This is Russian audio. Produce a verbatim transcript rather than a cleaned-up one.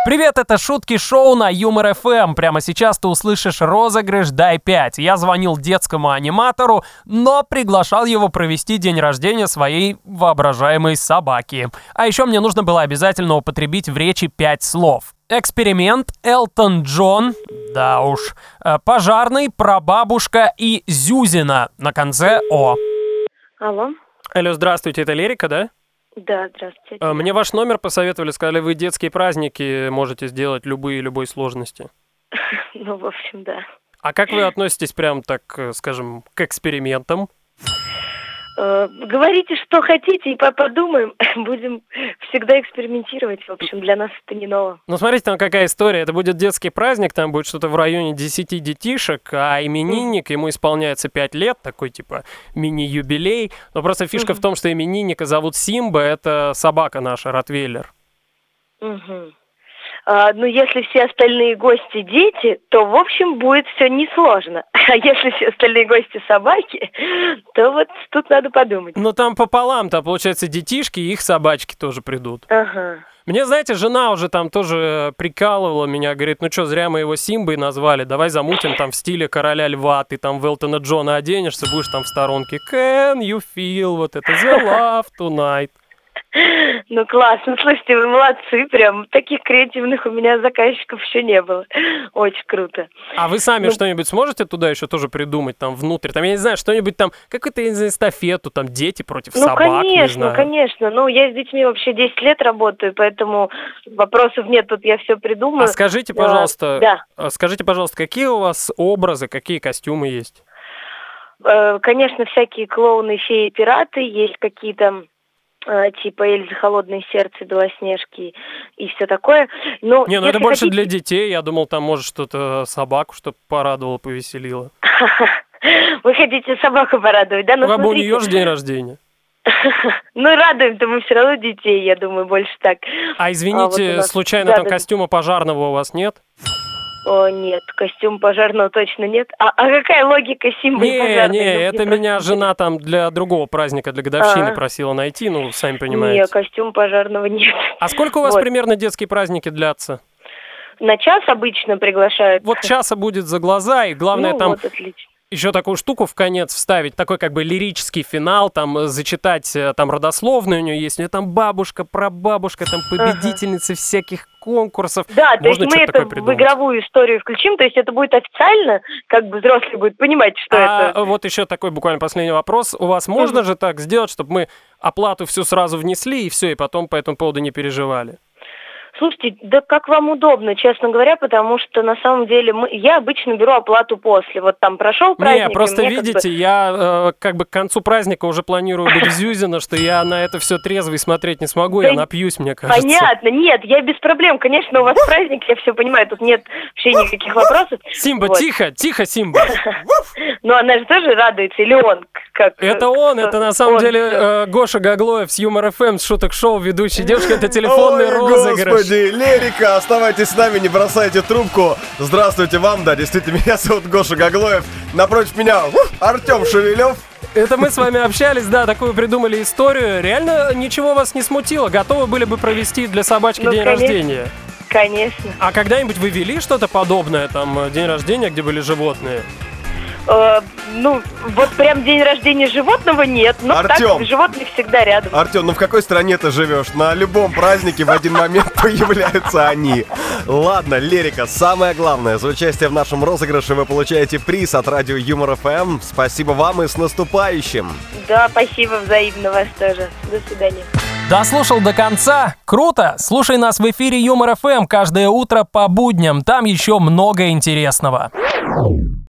Привет, это шутки шоу на Юмор эф эм. Прямо сейчас ты услышишь розыгрыш «Дай пять». Я звонил детскому аниматору, но приглашал его провести день рождения своей воображаемой собаки. А еще мне нужно было обязательно употребить в речи пять слов. Эксперимент, Элтон Джон, да уж, э, пожарный, прабабушка и Зюзина на конце «о». Алло. Алло, здравствуйте, это Лерика, да? Да, здравствуйте. Э, Мне ваш номер посоветовали, сказали, вы детские праздники можете сделать любые, любой сложности. Ну, в общем, да. А как вы относитесь прям так, э, скажем, к экспериментам? Э, говорите, что хотите, и по- подумаем. Будем всегда экспериментировать. В общем, для нас это не ново. Ну, смотрите, там какая история. Это будет детский праздник, там будет что-то в районе десяти детишек, а именинник, ему исполняется пять лет, такой типа мини-юбилей. Но просто фишка в том, что именинника зовут Симба, это собака наша, ротвейлер. Мгм. А, ну, если все остальные гости дети, то, в общем, будет все несложно. А если все остальные гости собаки, то вот тут надо подумать. Ну, там пополам-то, получается, детишки и их собачки тоже придут. Ага. Мне, знаете, жена уже там тоже прикалывала меня, говорит, ну что, зря мы его Симбой назвали, давай замутим там в стиле Короля Льва, ты там в Элтона Джона оденешься, будешь там в сторонке Can you feel, вот это the love tonight. Ну, классно. Слушайте, вы молодцы. Прям таких креативных у меня заказчиков еще не было. Очень круто. А вы сами Ну- что-нибудь сможете туда еще тоже придумать, там, внутрь? Там, я не знаю, что-нибудь там, какую-то, я не знаю, эстафету, там, дети против Ну, собак, не конечно, знаю. конечно. Ну, я с детьми вообще десять лет работаю, поэтому вопросов нет, тут я все придумаю. А скажите, Да, пожалуйста, да. а скажите, пожалуйста, какие у вас образы, какие костюмы есть? Э, Конечно, всякие клоуны, феи, пираты, есть какие-то э, типа Эльзы, Холодное сердце, Белоснежки и все такое. Но Не, ну это если больше хотите- для детей, я думал, там, может, что-то собаку, чтобы порадовало, повеселило. Вы хотите собаку порадовать, да? Ну, Ну, как бы у смотрите. нее же день рождения. Ну, радуем-то мы все равно детей, я думаю, больше так. А извините, вот у нас- случайно да, там да. костюма пожарного у вас нет? О, нет, костюм пожарного точно нет. А, а какая логика Симбы и Не, пожарной? не, Ну, мне это просто меня жена там для другого праздника, для годовщины А. просила найти, ну, сами Нет, понимаете. костюм пожарного нет. А сколько у вас Вот. примерно детские праздники длятся? На час обычно приглашают. Вот часа будет за глаза, и главное ну, там вот, отлично. еще такую штуку в конец вставить, такой как бы лирический финал, там э, зачитать, э, там родословную у нее есть, у нее там бабушка, прабабушка, там победительницы всяких конкурсов. Да, то есть Можно мы что-то это такое в придумать. игровую историю включим, то есть это будет официально, как бы взрослый будет понимать, что А это. вот еще такой буквально последний вопрос. У вас можно же так сделать, чтобы мы оплату всю сразу внесли и все, и потом по этому поводу не переживали? Слушайте, да как вам удобно, честно говоря, потому что на самом деле мы, я обычно беру оплату после. Вот там прошел праздник. Не, и просто мне как бы- видите, я э, как бы к концу праздника уже планирую быть в Зюзино, что я на это все трезвый смотреть не смогу, я Да напьюсь, мне кажется. Понятно, нет, я без проблем. Конечно, у вас праздник, я все понимаю, тут нет вообще никаких вопросов. Симба, Вот. тихо, тихо, Симба. Но она же тоже радуется, или он? Как, Это он, кто? это на самом Он, деле всё. э, Гоша Гаглоев с Юмор эф эм, с шуток шоу, ведущий девушка, это телефонный Ой, розыгрыш. господи, Лерика, оставайтесь с нами, не бросайте трубку. Здравствуйте вам, да, действительно, меня зовут Гоша Гаглоев. Напротив меня ух, Артем Шевелев. Это мы с вами общались, да, такую придумали историю. Реально ничего вас не смутило? Готовы были бы провести для собачки Ну, день конечно. рождения? Конечно. А когда-нибудь вы вели что-то подобное, там, э, день рождения, где были животные? Э, ну, вот прям день рождения животного нет, но Артём. так животные всегда рядом. Артем, ну в какой стране ты живешь? На любом празднике в один момент появляются они. Ладно, Лерика, самое главное, за участие в нашем розыгрыше вы получаете приз от радио Юмор эф эм. Спасибо вам и с наступающим. Да, спасибо взаимно вас тоже. До свидания. Дослушал до конца? Круто! Слушай нас в эфире Юмор эф эм каждое утро по будням, там еще много интересного.